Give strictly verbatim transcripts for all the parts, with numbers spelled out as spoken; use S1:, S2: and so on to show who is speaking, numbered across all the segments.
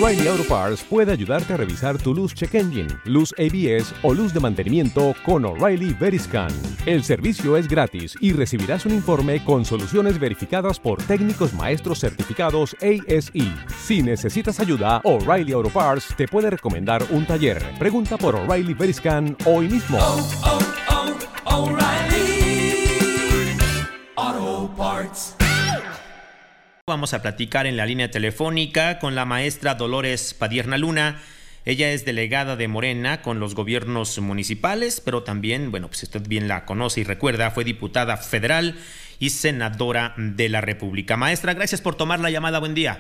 S1: O'Reilly Auto Parts puede ayudarte a revisar tu luz check engine, luz A B S o luz de mantenimiento con O'Reilly Veriscan. El servicio es gratis y recibirás un informe con soluciones verificadas por técnicos maestros certificados A S E. Si necesitas ayuda, O'Reilly Auto Parts te puede recomendar un taller. Pregunta por O'Reilly Veriscan hoy mismo.
S2: Oh, oh, oh, O'Reilly Auto Parts.
S3: Vamos a platicar en la línea telefónica con la maestra Dolores Padierna Luna. Ella es delegada de Morena con los gobiernos municipales, pero también, bueno, pues usted bien la conoce y recuerda, fue diputada federal y senadora de la República. Maestra, gracias por tomar la llamada. Buen día.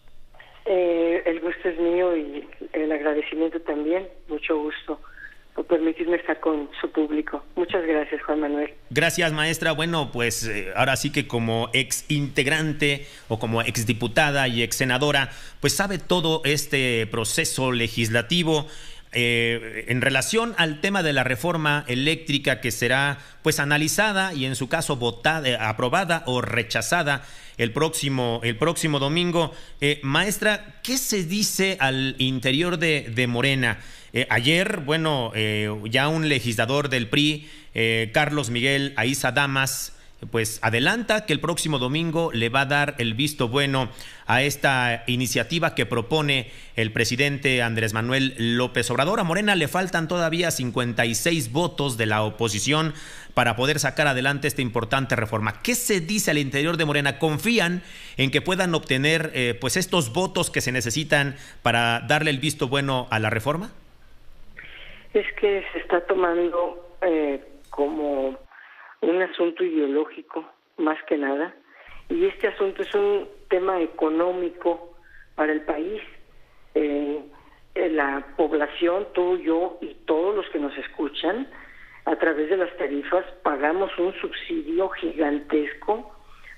S4: Eh, el gusto es mío y el agradecimiento también. Mucho gusto por permitirme estar con su público. Muchas gracias, Juan Manuel.
S3: Gracias, maestra. Bueno, pues eh, ahora sí que como ex integrante o como ex diputada y ex senadora, pues sabe todo este proceso legislativo eh, en relación al tema de la reforma eléctrica que será pues analizada y en su caso votada, aprobada o rechazada el próximo, el próximo domingo. Eh, maestra, ¿qué se dice al interior de, de Morena? Eh, ayer, bueno, eh, ya un legislador del P R I, eh, Carlos Miguel Aiza Damas, pues adelanta que el próximo domingo le va a dar el visto bueno a esta iniciativa que propone el presidente Andrés Manuel López Obrador. A Morena le faltan todavía cincuenta y seis votos de la oposición para poder sacar adelante esta importante reforma. ¿Qué se dice al interior de Morena? ¿Confían en que puedan obtener eh, pues estos votos que se necesitan para darle el visto bueno a la reforma?
S4: Es que se está tomando eh, como un asunto ideológico, más que nada, y este asunto es un tema económico para el país. Eh, la población, tú, yo y todos los que nos escuchan, a través de las tarifas, pagamos un subsidio gigantesco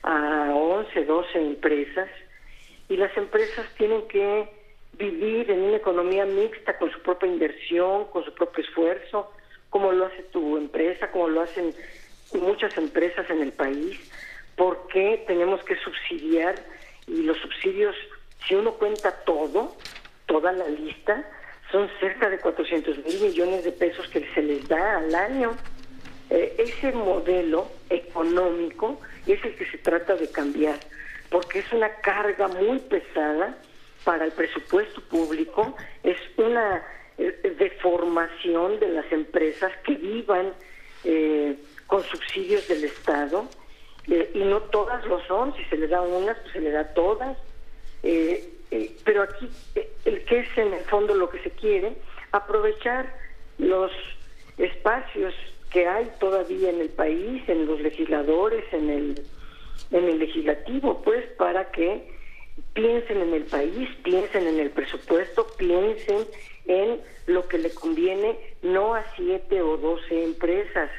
S4: a once, doce empresas, y las empresas tienen que vivir en una economía mixta con su propia inversión, con su propio esfuerzo, como lo hace tu empresa, como lo hacen muchas empresas en el país. ¿Por qué tenemos que subsidiar? Y los subsidios, si uno cuenta todo, toda la lista, son cerca de cuatrocientos mil millones de pesos que se les da al año. Eh, ese modelo económico es el que se trata de cambiar, porque es una carga muy pesada para el presupuesto público, es una eh, deformación de las empresas que vivan eh, con subsidios del Estado, eh, y no todas lo son. Si se le da unas, pues se le da todas, eh, eh, pero aquí eh, el que es en el fondo lo que se quiere, aprovechar los espacios que hay todavía en el país, en los legisladores, en el, en el legislativo, pues para que piensen en el país, piensen en el presupuesto, piensen en lo que le conviene, no a siete o doce empresas,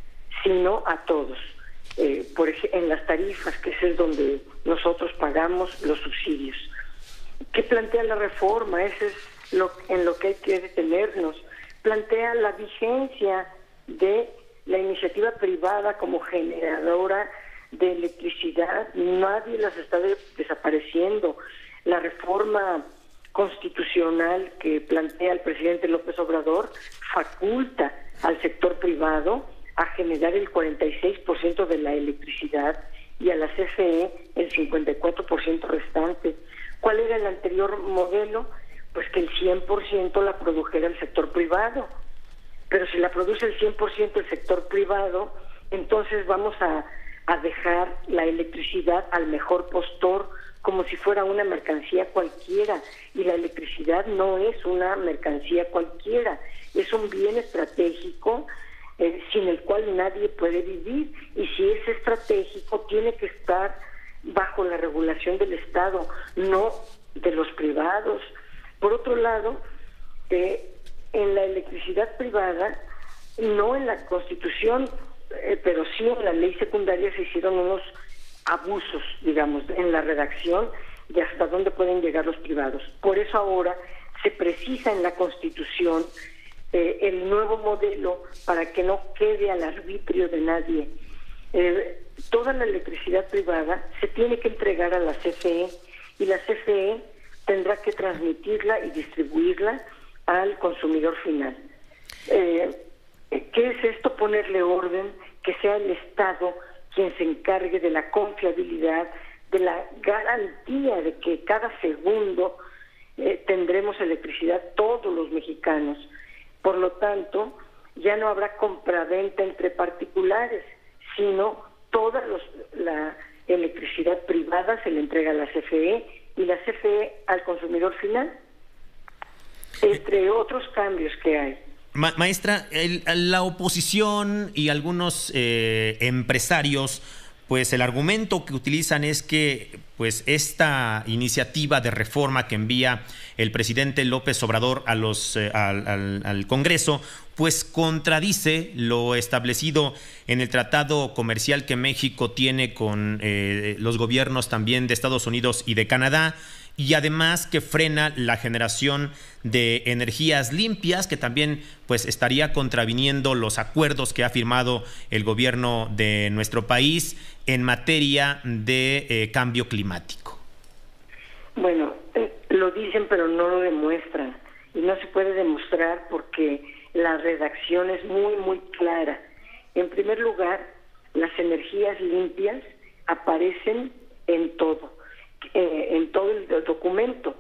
S4: sino a todos. Eh, por ejemplo, en las tarifas, que es donde nosotros pagamos los subsidios. ¿Qué plantea la reforma? Eso es lo, en lo que hay que detenernos. Plantea la vigencia de la iniciativa privada como generadora de electricidad. Nadie las está de, desapareciendo. La reforma constitucional que plantea el presidente López Obrador faculta al sector privado a generar el cuarenta y seis por ciento de la electricidad y a la C F E el cincuenta y cuatro por ciento restante. ¿Cuál era el anterior modelo? Pues que el cien por ciento la produjera el sector privado. Pero si la produce el cien por ciento el sector privado, entonces vamos a a dejar la electricidad al mejor postor, como si fuera una mercancía cualquiera. Y la electricidad no es una mercancía cualquiera, es un bien estratégico eh, sin el cual nadie puede vivir. Y si es estratégico, tiene que estar bajo la regulación del Estado, no de los privados. Por otro lado, eh, en la electricidad privada, no en la Constitución, Eh, pero sí en la ley secundaria se hicieron unos abusos, digamos, en la redacción de hasta dónde pueden llegar los privados. Por eso ahora se precisa en la Constitución eh, el nuevo modelo para que no quede al arbitrio de nadie. Eh, toda la electricidad privada se tiene que entregar a la C F E, y la C F E tendrá que transmitirla y distribuirla al consumidor final. Eh, ¿Qué es esto? Ponerle orden, que sea el Estado quien se encargue de la confiabilidad, de la garantía de que cada segundo eh, tendremos electricidad todos los mexicanos. Por lo tanto, ya no habrá compraventa entre particulares, sino toda los, la electricidad privada se le entrega a la C F E y la C F E al consumidor final, entre otros cambios que hay.
S3: Ma- maestra, el, la oposición y algunos eh, empresarios, pues el argumento que utilizan es que pues esta iniciativa de reforma que envía el presidente López Obrador a los eh, al, al, al Congreso, pues contradice lo establecido en el tratado comercial que México tiene con eh, los gobiernos también de Estados Unidos y de Canadá, y además que frena la generación de energías limpias, que también pues estaría contraviniendo los acuerdos que ha firmado el gobierno de nuestro país en materia de eh, cambio climático.
S4: Bueno, eh, lo dicen pero no lo demuestran, y no se puede demostrar porque la redacción es muy muy clara. En primer lugar, las energías limpias aparecen en todo. Eh, en todo el documento,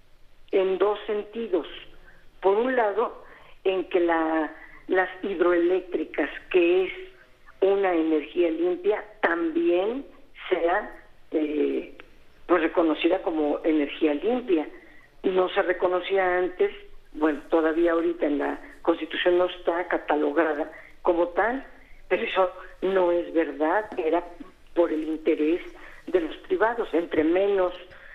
S4: en dos sentidos. Por un lado, en que la, las hidroeléctricas, que es una energía limpia, también sea eh, pues reconocida como energía limpia. No se reconocía antes, bueno, todavía ahorita en la Constitución no está catalogada como tal, pero eso no es verdad, era por el interés de los privados. Entre menos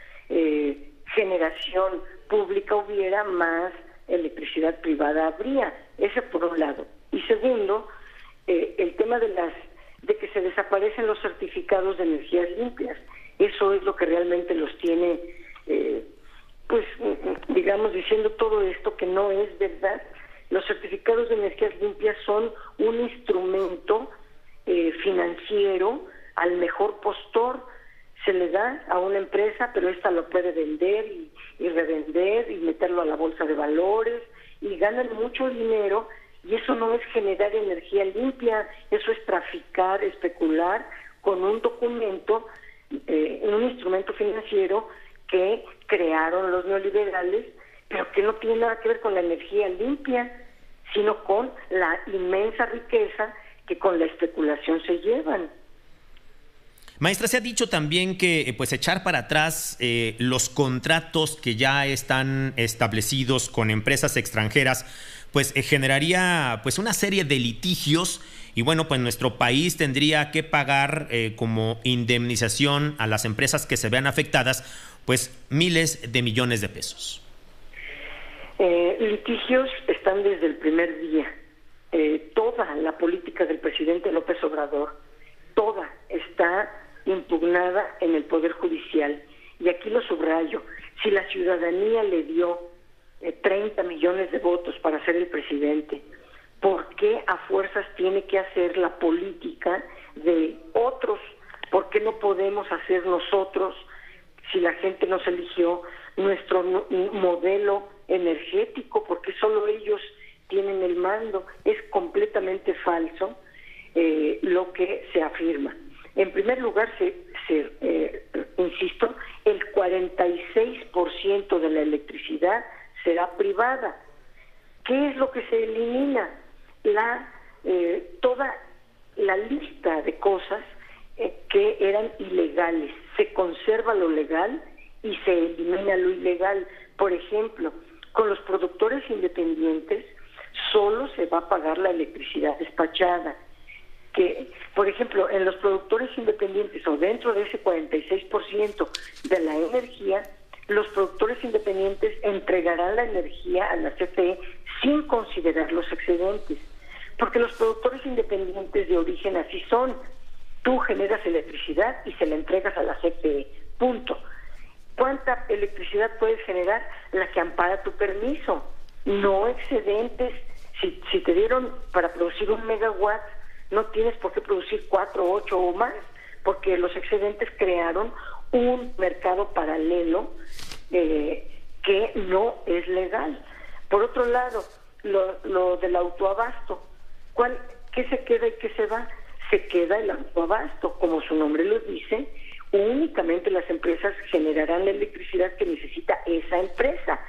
S4: eh, generación pública hubiera, más electricidad privada habría. Ese por un lado. Y segundo, eh, el tema de las de que se desaparecen los certificados de energías limpias. Eso es lo que realmente los tiene, eh, pues, digamos, diciendo todo esto que no es verdad. Los certificados de energías limpias son un instrumento eh, financiero al mejor postor. Se le da a una empresa, pero ésta lo puede vender y, y revender y meterlo a la bolsa de valores y ganan mucho dinero, y eso no es generar energía limpia, eso es traficar, especular con un documento, eh, un instrumento financiero que crearon los neoliberales, pero que no tiene nada que ver con la energía limpia, sino con la inmensa riqueza que con la especulación se llevan.
S3: Maestra, se ha dicho también que pues echar para atrás eh, los contratos que ya están establecidos con empresas extranjeras, pues eh, generaría pues una serie de litigios, y bueno, pues nuestro país tendría que pagar eh, como indemnización a las empresas que se vean afectadas, pues miles de millones de pesos.
S4: Eh, litigios están desde el primer día. Eh, toda la política del presidente López Obrador, toda está impugnada en el Poder Judicial. Y aquí lo subrayo: si la ciudadanía le dio eh, treinta millones de votos para ser el presidente, ¿por qué a fuerzas tiene que hacer la política de otros? ¿Por qué no podemos hacer nosotros, si la gente nos eligió, nuestro no, modelo energético? Porque solo ellos tienen el mando. Es completamente falso eh, lo que se afirma. En primer lugar, se, se eh, insisto, el cuarenta y seis por ciento de la electricidad será privada. ¿Qué es lo que se elimina? La eh, toda la lista de cosas eh, que eran ilegales. Se conserva lo legal y se elimina lo ilegal. Por ejemplo, con los productores independientes solo se va a pagar la electricidad despachada. Que, por ejemplo, en los productores independientes, o dentro de ese cuarenta y seis por ciento de la energía, los productores independientes entregarán la energía a la C F E sin considerar los excedentes, porque los productores independientes de origen así son. Tú generas electricidad y se la entregas a la C F E, punto. ¿Cuánta electricidad puedes generar? La que ampara tu permiso, no excedentes. Si, si te dieron para producir un megawatt, no tienes por qué producir cuatro, ocho o más, porque los excedentes crearon un mercado paralelo eh, que no es legal. Por otro lado, lo, lo del autoabasto, ¿cuál, ¿qué se queda y qué se va? Se queda el autoabasto, como su nombre lo dice, únicamente las empresas generarán la electricidad que necesita esa empresa,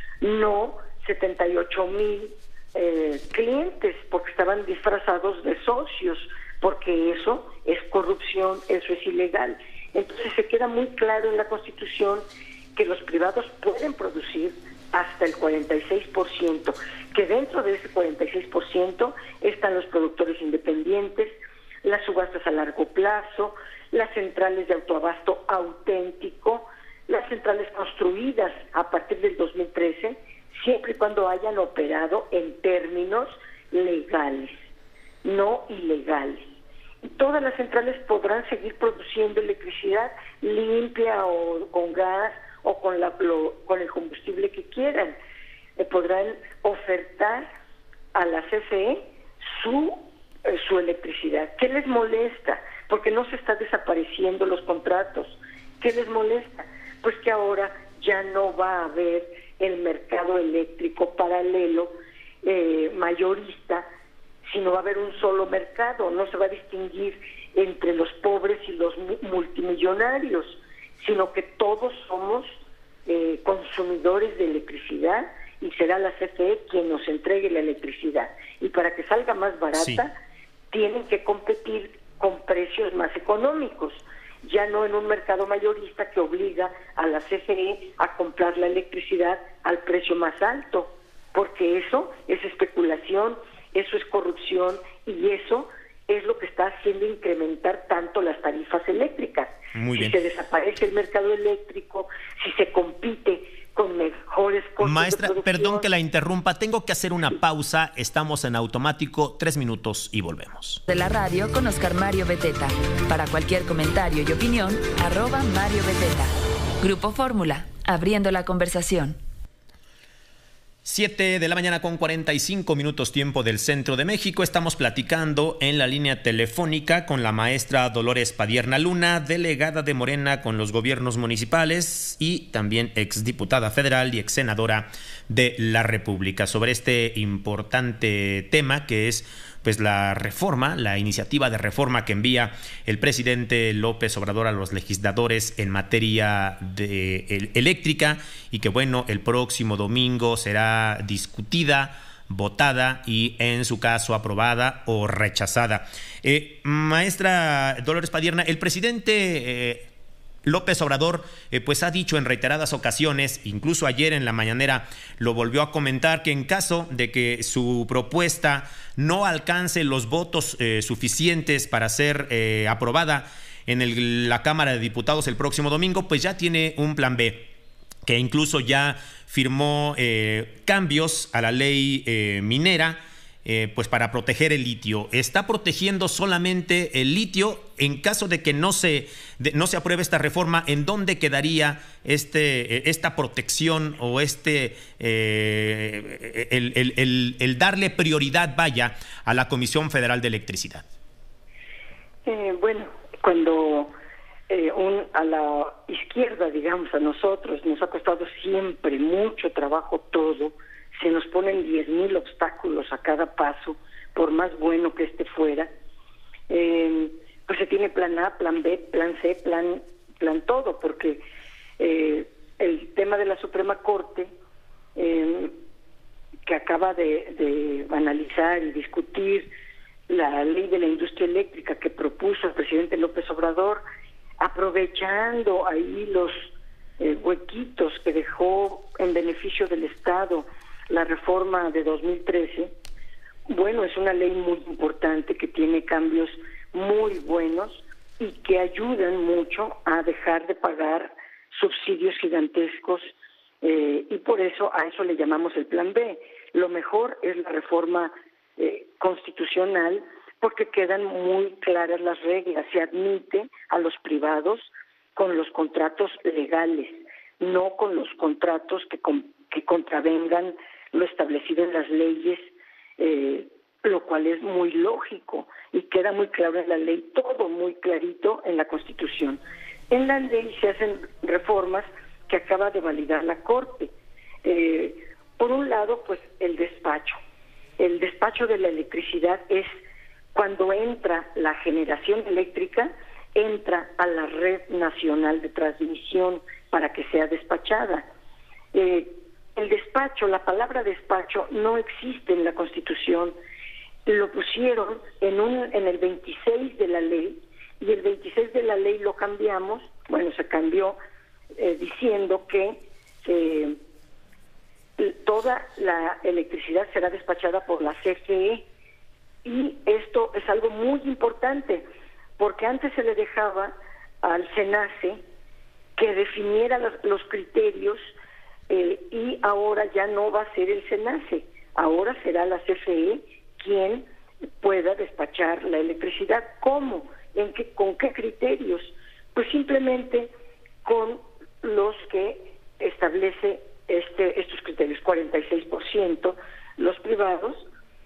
S4: no setenta y ocho mil eh, clientes, porque estaban disfrazados de socios, porque eso es corrupción, eso es ilegal. Entonces se queda muy claro en la Constitución que los privados pueden producir hasta el cuarenta y seis por ciento, que dentro de ese cuarenta y seis por ciento están los productores independientes, las subastas a largo plazo, las centrales de autoabasto auténtico, las centrales construidas a partir del dos mil trece, siempre y cuando hayan operado en términos legales, no ilegales. Y todas las centrales podrán seguir produciendo electricidad limpia o con gas o con, la, lo, con el combustible que quieran. Eh, podrán ofertar a la C F E su, eh, su electricidad. ¿Qué les molesta? Porque no se están desapareciendo los contratos. ¿Qué les molesta? Pues que ahora ya no va a haber el mercado eléctrico paralelo eh, mayorista, sino va a haber un solo mercado. No se va a distinguir entre los pobres y los multimillonarios, sino que todos somos eh, consumidores de electricidad y será la C F E quien nos entregue la electricidad. Y para que salga más barata, sí, tienen que competir con precios más económicos, ya no en un mercado mayorista que obliga a la C F E a comprar la electricidad al precio más alto, porque eso es especulación, eso es corrupción y eso es lo que está haciendo incrementar tanto las tarifas eléctricas.
S3: Muy
S4: si
S3: bien.
S4: se desaparece el mercado eléctrico, si se compite con mejores costos.
S3: Maestra,
S4: de producción.
S3: perdón que la interrumpa, tengo que hacer una pausa, estamos en automático, tres minutos y volvemos.
S5: De la radio con Oscar Mario Beteta. Para cualquier comentario y opinión, arroba Mario Beteta. Grupo Fórmula, abriendo la conversación.
S3: siete de la mañana con cuarenta y cinco minutos tiempo del centro de México. Estamos platicando en la línea telefónica con la maestra Dolores Padierna Luna, delegada de Morena con los gobiernos municipales y también exdiputada federal y exsenadora de la República, sobre este importante tema que es pues la reforma, la iniciativa de reforma que envía el presidente López Obrador a los legisladores en materia de el, eléctrica y que bueno, el próximo domingo será discutida, votada y en su caso aprobada o rechazada. Eh, maestra Dolores Padierna, el presidente eh, López Obrador eh, pues ha dicho en reiteradas ocasiones, incluso ayer en la mañanera lo volvió a comentar, que en caso de que su propuesta no alcance los votos eh, suficientes para ser eh, aprobada en el, la Cámara de Diputados el próximo domingo, pues ya tiene un plan B, que incluso ya firmó eh, cambios a la ley eh, minera, Eh, pues para proteger el litio. ¿Está protegiendo solamente el litio? En caso de que no se, de, no se apruebe esta reforma, ¿en dónde quedaría este, eh, esta protección o este eh, el, el, el, el darle prioridad, vaya, a la Comisión Federal de Electricidad?
S4: Eh, bueno, cuando eh, un, a la izquierda, digamos, a nosotros, nos ha costado siempre mucho trabajo todo, se nos ponen diez mil obstáculos a cada paso, por más bueno que este fuera, eh, pues se tiene plan A, plan B, plan C, plan, plan todo, porque eh, el tema de la Suprema Corte, eh, que acaba de, de analizar y discutir la ley de la industria eléctrica que propuso el presidente López Obrador, aprovechando ahí los eh, huequitos que dejó en beneficio del Estado la reforma de dos mil trece, bueno, es una ley muy importante que tiene cambios muy buenos y que ayudan mucho a dejar de pagar subsidios gigantescos eh, y por eso a eso le llamamos el plan B. Lo mejor es la reforma eh, constitucional porque quedan muy claras las reglas, se admite a los privados con los contratos legales, no con los contratos que, que contravengan lo establecido en las leyes, eh, lo cual es muy lógico y queda muy claro en la ley, todo muy clarito en la Constitución. En la ley se hacen reformas que acaba de validar la Corte. Eh, por un lado, pues el despacho. El despacho de la electricidad es cuando entra la generación eléctrica, entra a la red nacional de transmisión para que sea despachada. Eh, el despacho, la palabra despacho no existe en la Constitución. Lo pusieron en un en el veintiséis de la ley, y el veintiséis de la ley lo cambiamos, bueno, se cambió eh, diciendo que eh, toda la electricidad será despachada por la C F E, y esto es algo muy importante, porque antes se le dejaba al SENACE que definiera los, los criterios, eh, y ahora ya no va a ser el SENACE, ahora será la C F E quien pueda despachar la electricidad. ¿Cómo? ¿En qué, con qué criterios? Pues simplemente con los que establece este estos criterios, cuarenta y seis por ciento los privados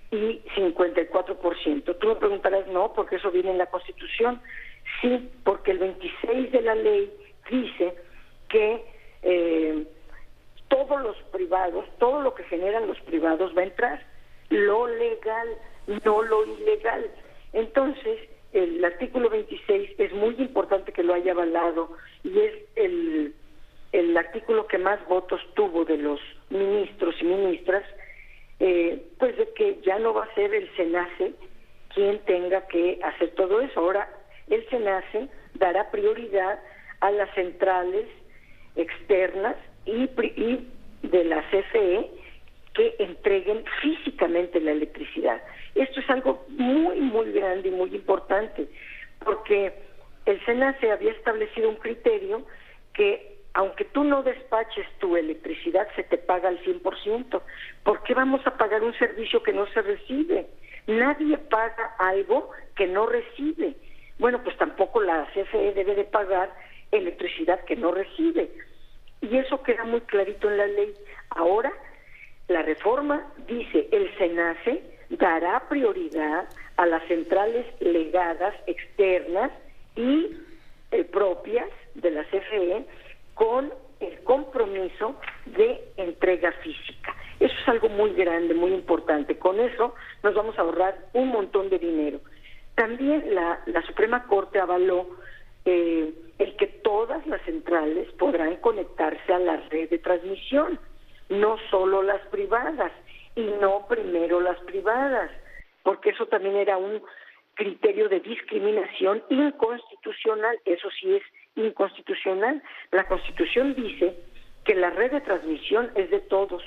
S4: y cincuenta y cuatro por ciento. Tú me preguntarás, no, porque eso viene en la Constitución. Sí, porque el veintiséis de la ley dice que eh, todos los privados, todo lo que generan los privados va a entrar, lo legal, no lo ilegal. Entonces, el artículo veintiséis es muy importante que lo haya avalado, y es el, el artículo que más votos tuvo de los ministros y ministras, eh, pues de que ya no va a ser el SENACE quien tenga que hacer todo eso. Ahora, el SENACE dará prioridad a las centrales externas y, y de la C F E que entreguen físicamente la electricidad. Esto es algo muy, muy grande y muy importante, porque el SENACE había establecido un criterio que, aunque tú no despaches tu electricidad, se te paga al cien por ciento. ¿Por qué vamos a pagar un servicio que no se recibe? Nadie paga algo que no recibe. Bueno, pues tampoco la C F E debe de pagar electricidad que no recibe. Y eso queda muy clarito en la ley. Ahora, la reforma dice, el SENACE dará prioridad a las centrales legadas externas y eh, propias de la C F E con el compromiso de entrega física. Eso es algo muy grande, muy importante. Con eso nos vamos a ahorrar un montón de dinero. También la, la Suprema Corte avaló eh, el que todas las centrales podrán conectarse a la red de transmisión, no solo las privadas, y no primero las privadas, porque eso también era un criterio de discriminación inconstitucional. Eso sí es inconstitucional. La Constitución dice que la red de transmisión es de todos,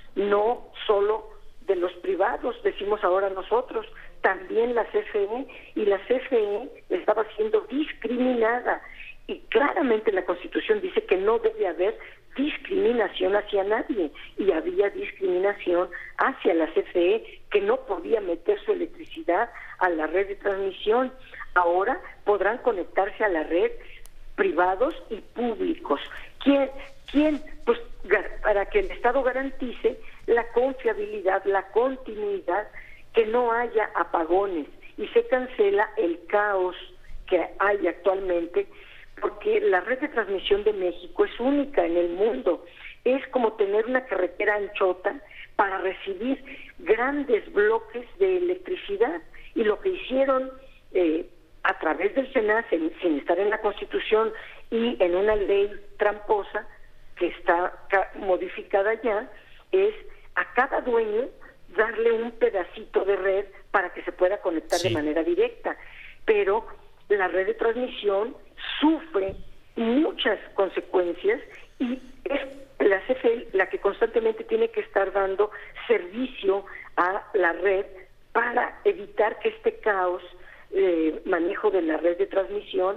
S4: no solo de los privados, decimos ahora nosotros, también la C F E, y la C F E estaba siendo discriminada, y claramente la Constitución dice que no debe haber discriminación hacia nadie, y había discriminación hacia la C F E, que no podía meter su electricidad a la red de transmisión. Ahora podrán conectarse a la red privados y públicos. ¿Quién? ¿Quién? Pues para que el Estado garantice la confiabilidad, la continuidad, que no haya apagones y se cancela el caos que hay actualmente, porque la red de transmisión de México es única en el mundo. Es como tener una carretera anchota para recibir grandes bloques de electricidad, y lo que hicieron eh, a través del SENACE, sin, sin estar en la Constitución y en una ley tramposa que está modificada ya, es a cada dueño darle un pedacito de red para que se pueda conectar sí. de manera directa. Pero la red de transmisión sufre muchas consecuencias, y es la C F E la que constantemente tiene que estar dando servicio a la red para evitar que este caos, eh, manejo de la red de transmisión.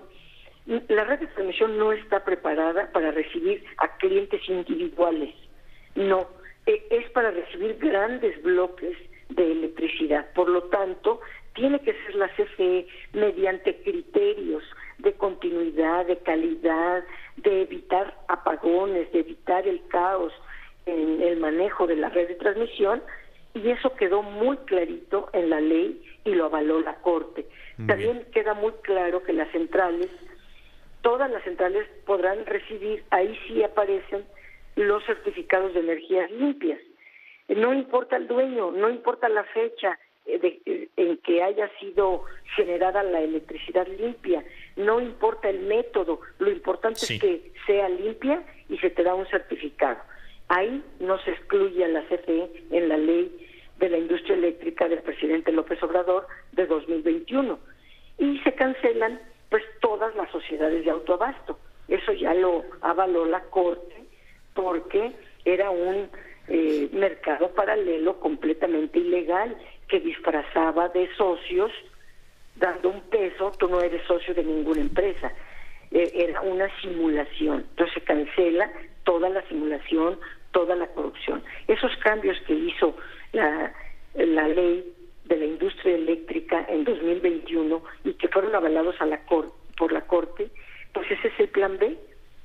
S4: La red de transmisión no está preparada para recibir a clientes individuales, no, es para recibir grandes bloques de electricidad. Por lo tanto, tiene que ser la C F E mediante criterios de continuidad, de calidad, de evitar apagones, de evitar el caos en el manejo de la red de transmisión, y eso quedó muy clarito en la ley y lo avaló la Corte. Muy También bien. Queda muy claro que las centrales todas las centrales podrán recibir, ahí sí aparecen los certificados de energías limpias. No importa el dueño, no importa la fecha de, en que haya sido generada la electricidad limpia, no importa el método, lo importante sí. es que sea limpia y se te da un certificado. Ahí no se excluye a la C F E en la ley de la industria eléctrica del presidente López Obrador de dos mil veintiuno. Y se cancelan pues todas las sociedades de autoabasto. Eso ya lo avaló la Corte porque era un eh, mercado paralelo completamente ilegal que disfrazaba de socios dando un peso. Tú no eres socio de ninguna empresa. Eh, era una simulación. Entonces se cancela toda la simulación, toda la corrupción. Esos cambios que hizo la, la ley de la industria eléctrica en dos mil veintiuno y que fueron avalados a la cor- por la Corte, pues ese es el plan B.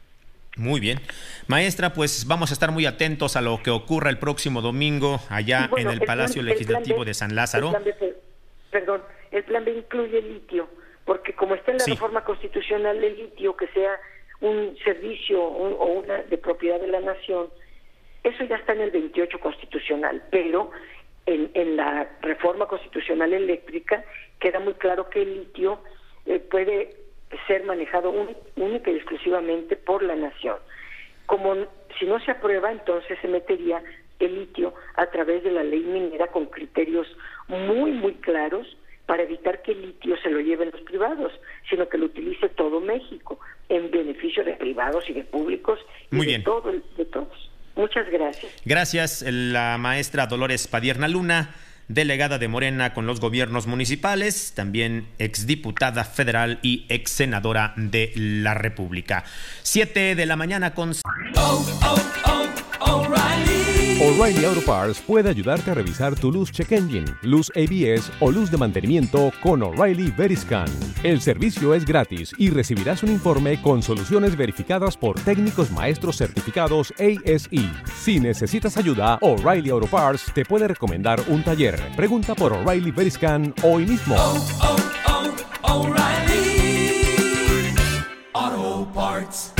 S3: Muy bien. Maestra, pues vamos a estar muy atentos a lo que ocurra el próximo domingo allá bueno, en el, el Palacio plan, Legislativo el B, de San Lázaro.
S4: El plan B, perdón, el plan B incluye el litio, porque como está en la sí. reforma constitucional el litio, que sea un servicio un, o una de propiedad de la nación, eso ya está en el veintiocho constitucional, pero en, en la reforma constitucional eléctrica queda muy claro que el litio eh, puede ser manejado un, única y exclusivamente por la nación. Como si no se aprueba, entonces se metería el litio a través de la ley minera con criterios muy, muy claros para evitar que el litio se lo lleven los privados, sino que lo utilice todo México en beneficio de privados y de públicos y
S3: muy
S4: de,
S3: bien.
S4: todo, de todos. Muchas gracias.
S3: Gracias, la maestra Dolores Padierna Luna, delegada de Morena con los gobiernos municipales, también exdiputada federal y ex senadora de la República. Siete de la mañana con...
S2: Oh, oh, oh, O'Reilly.
S1: O'Reilly Auto Parts puede ayudarte a revisar tu luz check engine, luz A B S o luz de mantenimiento con O'Reilly Veriscan. El servicio es gratis y recibirás un informe con soluciones verificadas por técnicos maestros certificados A S E. Si necesitas ayuda, O'Reilly Auto Parts te puede recomendar un taller. Pregunta por O'Reilly Veriscan hoy mismo.
S2: Oh, oh, oh, O'Reilly Auto Parts.